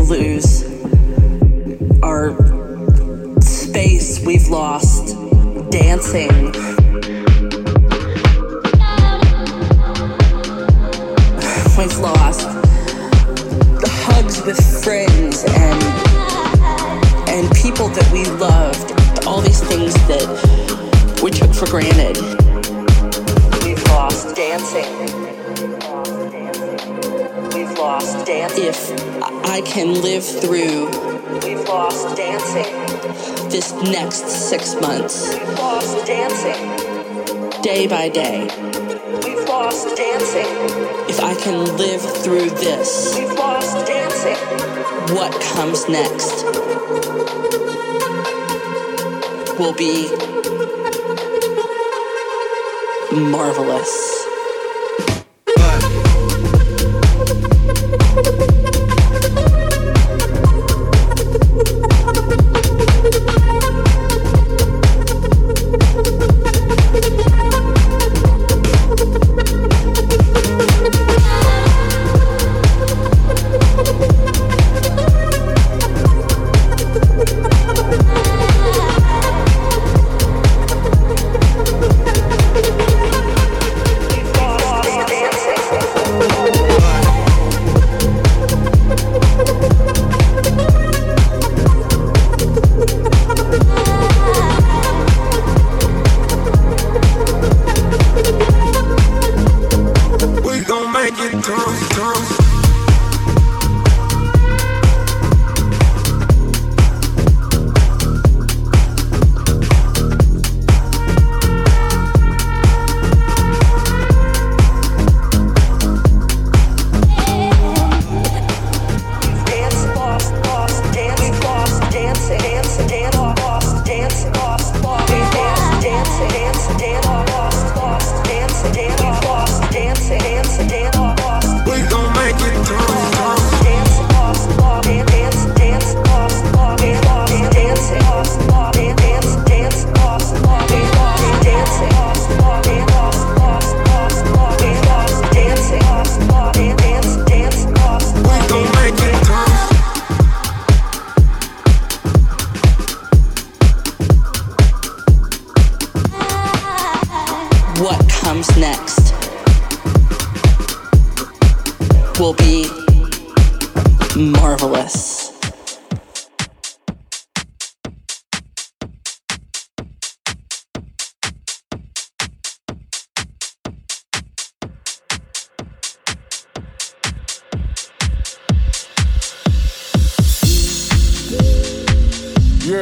lose our space we've lost dancing. We've lost the hugs with friends and people that we loved, all these things that we took for granted. We've lost dancing. We've lost dancing. If I can live through, we've lost dancing. This next 6 months, we've lost dancing. Day by day, we've lost dancing. If I can live through this, we've lost dancing. What comes next will be marvelous. What comes next will be marvelous. Yeah.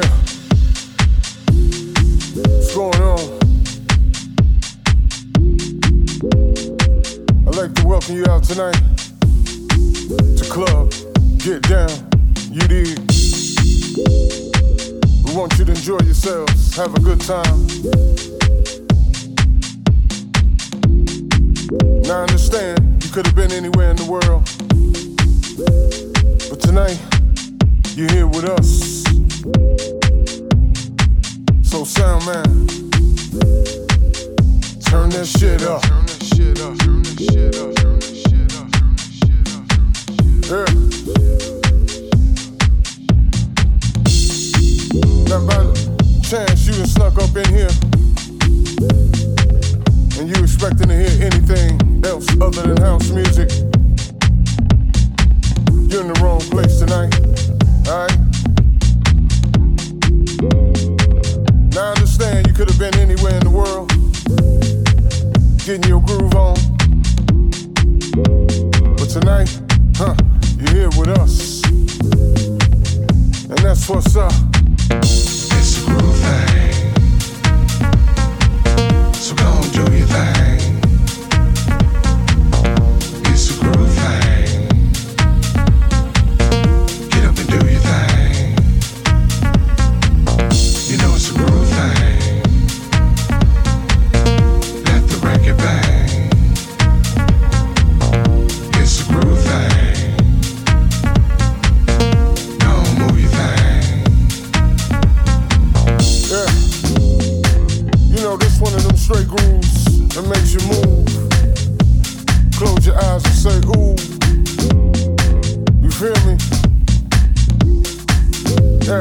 What's going on? I'd like to welcome you out tonight to Club Get Down. You dig? We want you to enjoy yourselves, have a good time. Now I understand you could have been anywhere in the world, but tonight you're here with us. So sound man, turn that shit up. Turn that shit up. Turn that shit up. Turn that shit up. Turn that shit up. Yeah. Now by chance you done snuck up in here and you expecting to hear anything else other than house music, you're in the wrong place tonight. Alright? Now I understand you could have been anywhere in the world, getting your groove on. But tonight, you're here with us. And that's what's up. It's a groove thing, so go and do your thing. It's a groove thing, get up and do your thing. You know it's a groove thing, let the record bang. It's a groove thing, go move your thing. Yeah. You know, this one of them straight grooves that makes you move. Close your eyes and say, ooh. You feel me? Yeah.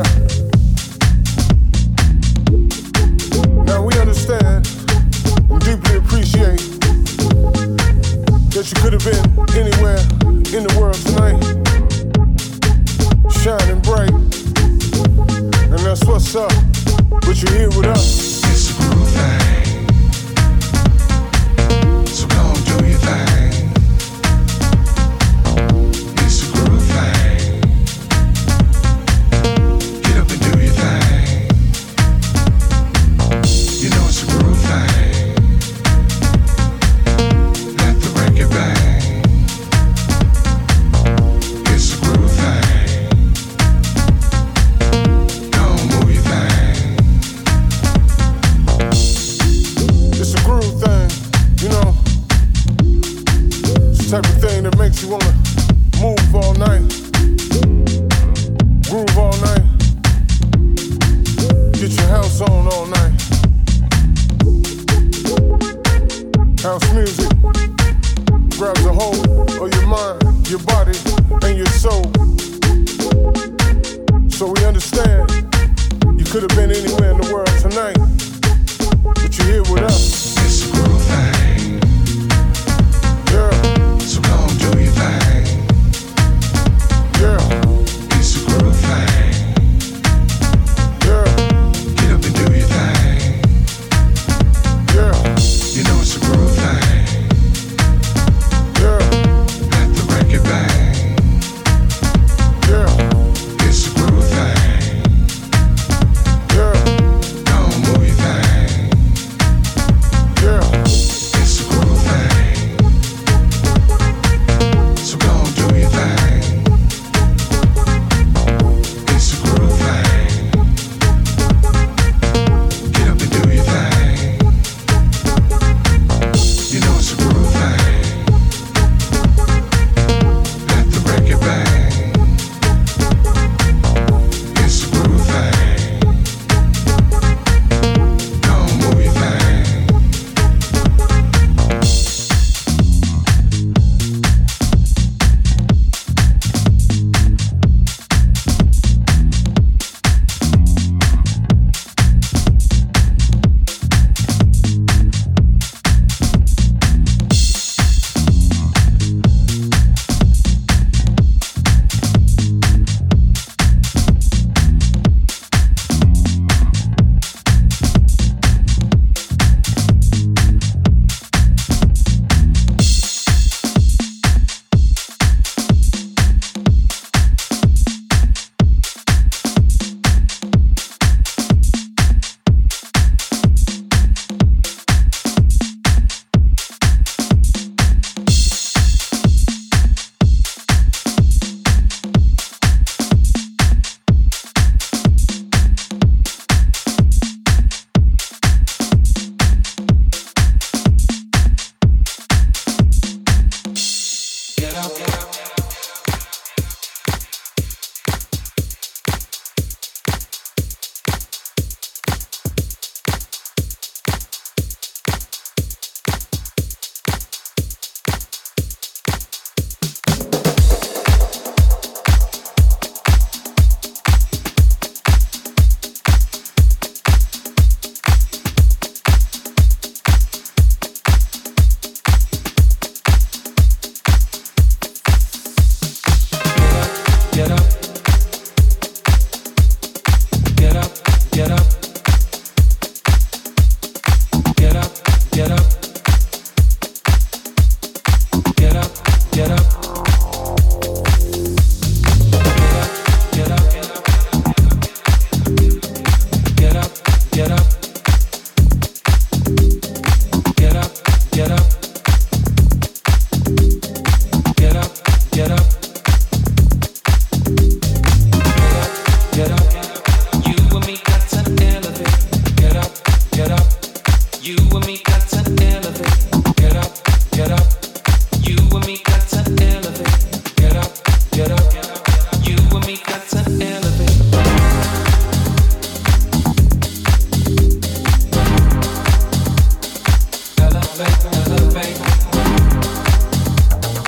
Now we understand and deeply appreciate that you could have been anywhere in the world tonight, shining bright, and that's what's up. But you're here with us. It's a groove thing. So go and do your thing. It's a groove thing. Get up and do your thing. You know it's a groove thing. Let the record bang. It's a groove thing. Go and move your thing. It's a groove thing, you know. It's the type of thing that makes you wanna move all night, groove all night, get your house on all night. House music grabs a hold of your mind, your body, and your soul. So we understand you could have been anywhere in the world tonight, but you're here with us. It's a groove thing. Yeah, So go and do your thing. yeah, It's a groove thing. yeah, Get up and do your thing. yeah, You know it's a groove thing. yeah, Let the record bang. yeah, It's a groove thing. yeah, Go and move your thing. yeah. It's a groove thing. So go and do your thing. It's a groove thing. Get up and do your thing. You know it's a groove thing. Let the record bang. It's a groove thing. Go and move your thing.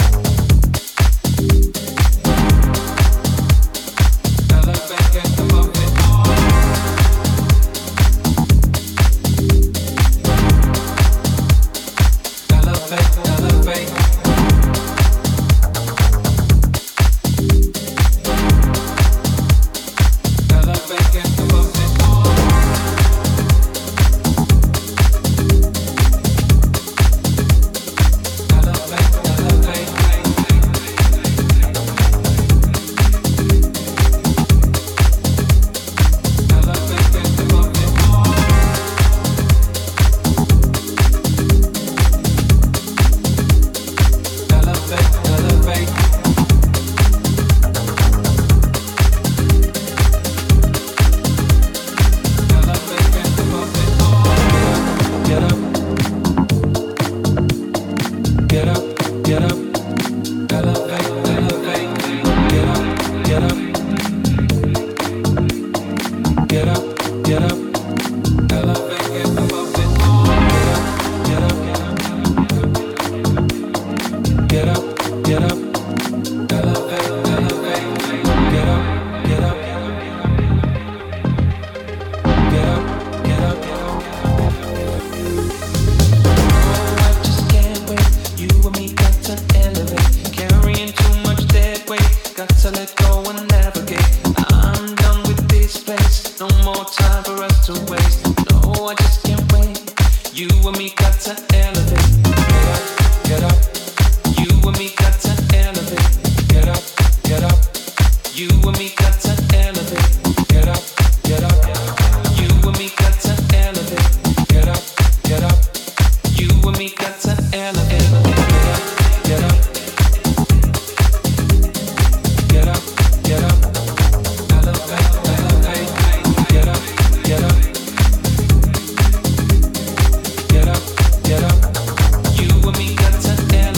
Elevate, Get up, you and me got to elevate.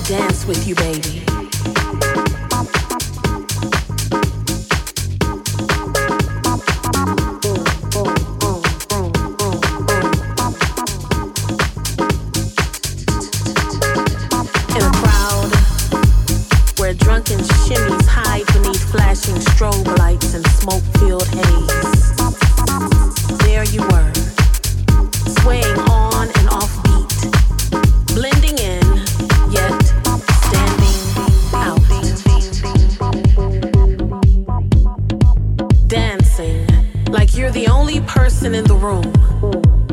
dance with you, baby. In a crowd where drunken shimmies hide beneath flashing strobe lights and smoke-filled haze, there you were, swaying on and off beat, blending in, yet standing out. Dancing like you're the only person in the room.